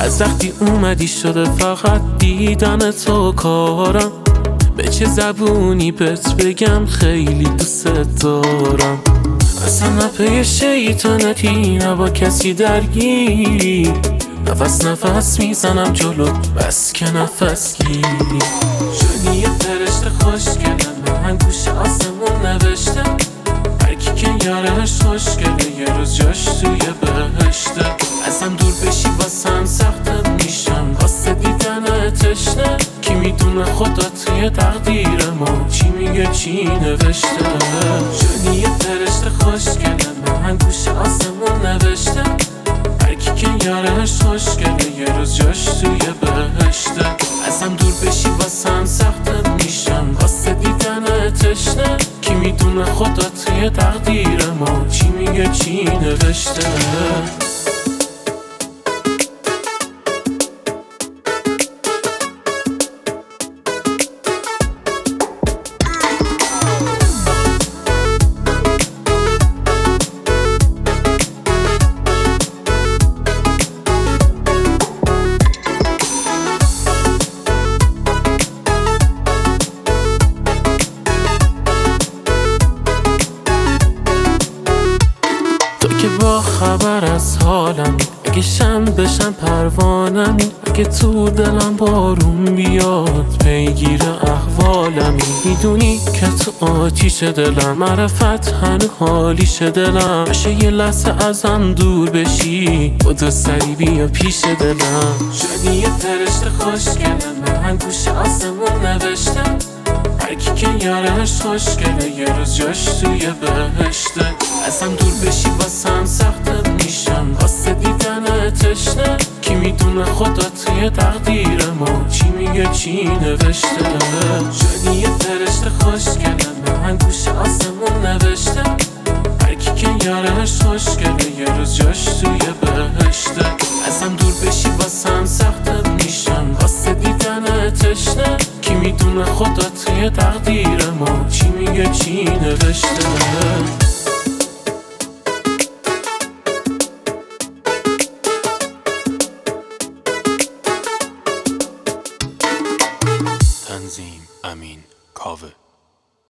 از وقتی اومدی شده فقط دیدن تو کارم. به چه زبونی بهت بگم خیلی دوست دارم. اصلا نه پی شیطنتی نه با کسی درگیری، نفس نفس میزنم جلو بس که نفس گیری. شدی یه فرشته خوشگله من گوش آسمون نوشته، هرکی که یارش خوشگله یه روز جاش توی بهشته. ازم دور بشی واسم سخته میشم واسه دیدن تشنه. کی میدونه خدا توی تقدیر ما چی میگه چی نوشته. شدی یه فرشته خوشگله من گوش آسمون نوشته، هرکی که یارش خوشگله یه روز جاش توی بهشته. ازم دور بشی واسم سخته میشم واسه دیدن تشنه. کی میدونه خدا توی تقدیر ما چی میگه چی نوشته. که با خبر از حالم، اگه شم بشم پروانمی، اگه تو دلم بارون بیاد پیگیر احوالمی. میدونی که تو آتیش دلم، معرفت هنو حالیش دلم. باشه یه لحظه ازم دور بشی بودو سری بیا پیش دلم. شدی یه فرشته خوشگله من گوش آسمون نوشتم، هرکی که یارش خوشگله یه روز جاش توی بهشته. ازم دور بشی واسم سخته میشم واسه دیدن تشنه. کی میدونه خدا توی تقدیر ما چی میگه چی نوشته. شدی یه فرشته خوشگله من گوش آسمون نوشته، هرکی که یارش خوشگله یه روز جاش توی بهشته. ازم دور بشی واسم سخته میشم واسه دیدن تشنه. کی میدونه خدا توی تقدیر ما چی میگه چی نوشته.